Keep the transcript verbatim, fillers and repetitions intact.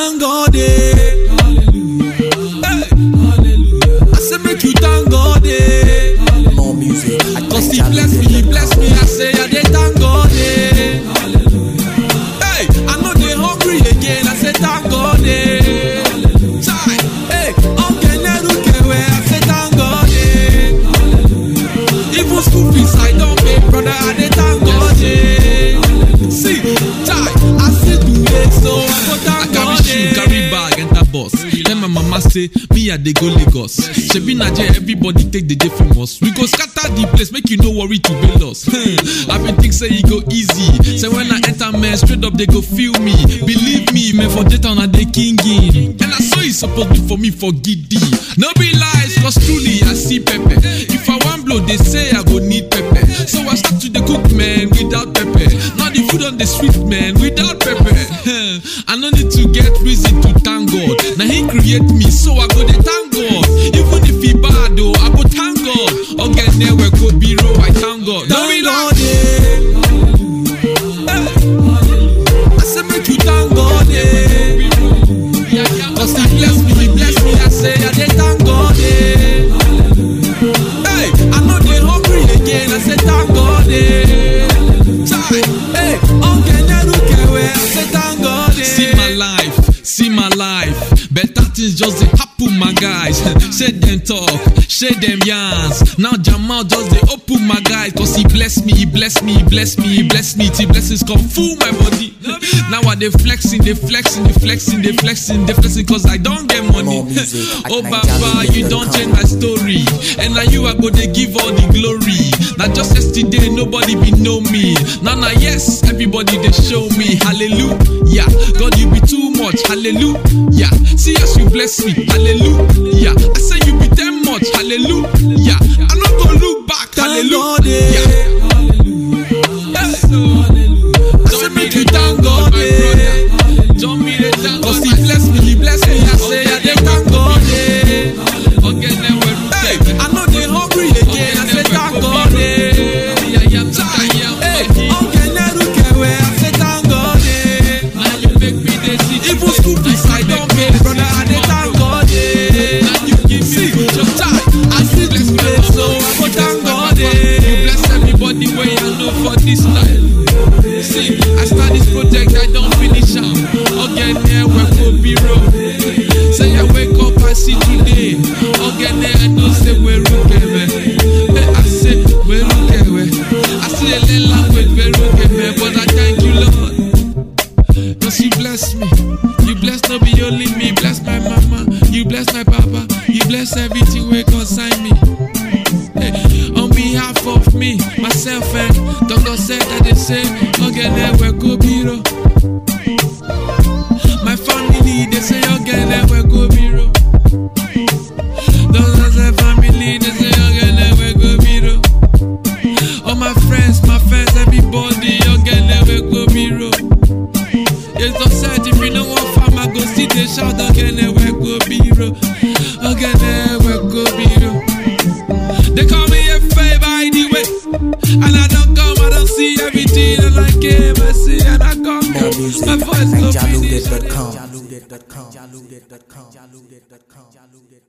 thank God, eh. Hallelujah. Hey. Hallelujah. I say make you thank God, eh. More music. Cause he bless me, he bless me. I say I dey thank God, eh. Hallelujah. Hey, I know they hungry again. I say thank God, eh. Chai. Hey, okay, never where I say thank God, eh. Hallelujah. Even school fees I don't pay, brother. I dey thank God, eh. See, chai, I still do it, so I go thank God, eh. Shoe, carry bag, enter bus. Then my mama say, me I dey go Lagos. Shebi Naje, everybody take the day from us. We go scatter the place, make you no worry to bail us. I been think say it go easy. Say when I enter man, straight up they go feel me. Believe me, man for J-Town I dey king in. And I saw it supposed be for me for giddy. No be lies, cause truly I see pepper. If I want blow, they say I go need pepper. So I start to the cook man without pepper. Now the food on the street man without pepper. I no need to get reason to thank God. Now he create me, so I go to thank God. Even if he bad though, I go thank God. Okay, there we go be row, I thank God. No be Thank God, that. eh. Hey. I say make you thank God, eh. Cause he bless me, he bless me. I say I dey thank God, eh. Hey, I know they hungry again. I say thank God, eh. Chai. Hey, okay, never where I say thank God, eh. See my life, see my life. Better things just dey happen, my guys. Share them talk, share them yarns. Now Jamal just dey open my guys. Cause he bless me, he bless me, he bless me, he bless me. Till blessings come full my body. Now I dey flexing, they flexing, they flexing, they flexing, they flexing. Cause I don't get money. Oh Baba, you don't change my story. And now you are go dey give all the glory. Now just yesterday nobody be know me. Now now yes, everybody they show me. Hallelujah, God you be too much. Hallelujah, see as you bless me. Hallelujah, I say you be damn much. Hallelujah, I'm not gonna look back. Thank God, Hallelujah. eh. Hallelujah. I say make you thank God, eh. Don't me the thank Cause God, he my bless me, he bless me. I say I dey thank God, eh. Okay, then we're Hey, I know they hungry again. I say thank God, eh. Hey, okay, never where I say thank God, eh. Now you make me the city. Even school fees I don't pay, brother. I dey thank God, eh. Now you give me See, good job. chai, I still do it, so I go thank God, You eh. bless everybody where I know for this life. See, I start this project, I don't finish am. Again, here we go bureau. Say I wake up, I see today. Again, here I know say we're okay. I say we're okay. I see a little language, we're okay, but I thank you, Lord. Cause you bless me. You bless not be only me, bless my mama. You bless my papa. You bless everything where consign me. Hey, on behalf of me, myself and Doctor said that they say, okay, there we go, biro. My family, they say, okay, there we go, biro. Doctor said family, they say, okay, there we go, biro. All my friends, my friends, everybody, okay, there we go, biro. Yes, Doctor said, if you know what farm, I go see they shout, okay, there we go, biro. Okay, there we go, biro. They call me a fave by the way. And I don't come, I don't see everything. And I came, I see, and I come. More music. My voice go finish. Jaludet dot com.